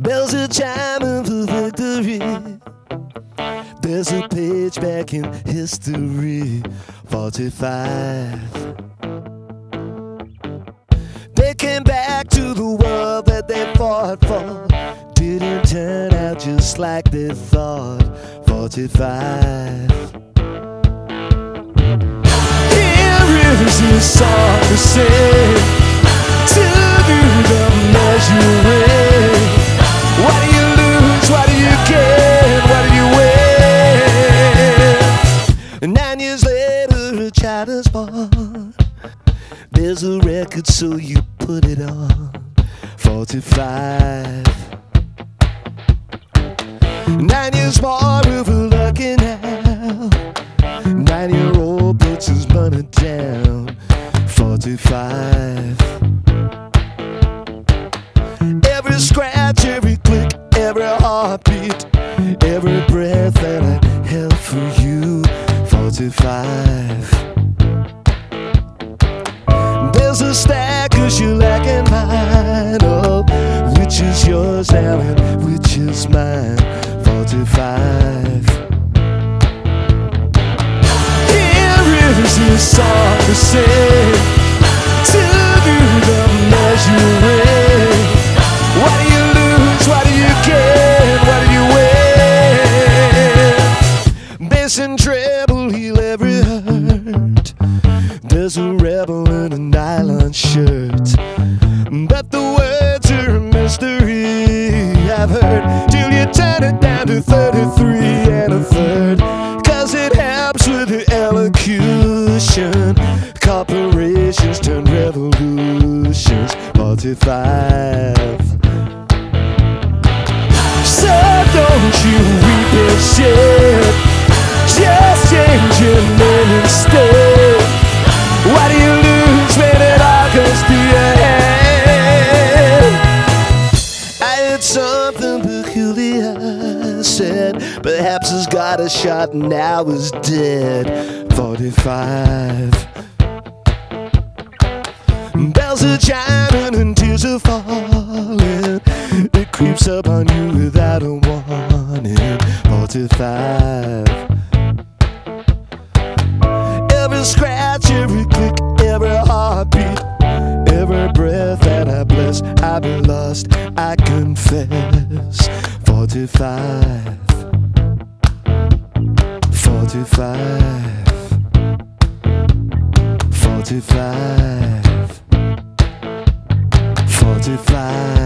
Bells are chiming for victory. There's a page back in history. 45. They came back to the world that they fought for. Didn't turn out just like they thought. 45. Here is a song to sing to do the measuring. What do you lose? What do you gain? What do you win? 9 years later, a child is born. There's a record, so you put it on. 45. 9 years more of lucky now. 9-year-old puts his money down. 45. Every scratch, every click, every heartbeat, every breath that I held for you. 45. There's a stack 'cause you're lacking mine. Oh, which is yours now and which is mine? 45. Here is a song to sing to do the measuring. What do you lose? What do you gain? What do you win? Bass and treble heal every hurt. There's a rebel in a nylon shirt, but the words are a mystery. I've heard till you turn it down to 33 and a third, 'cause it helps with the elocution. Corporations turn revolutions. 45. So don't you weep and shed, just change your name instead. What do you lose when it all goes to your head? I heard something peculiar said, perhaps he's got a shot and now is dead. 45. Bells are chiming and tears are falling. It creeps up on you without a warning. 45. Every scratch, every click, every heartbeat, every breath that I bless, I've been lost, I confess. 45. 45. 45. 45.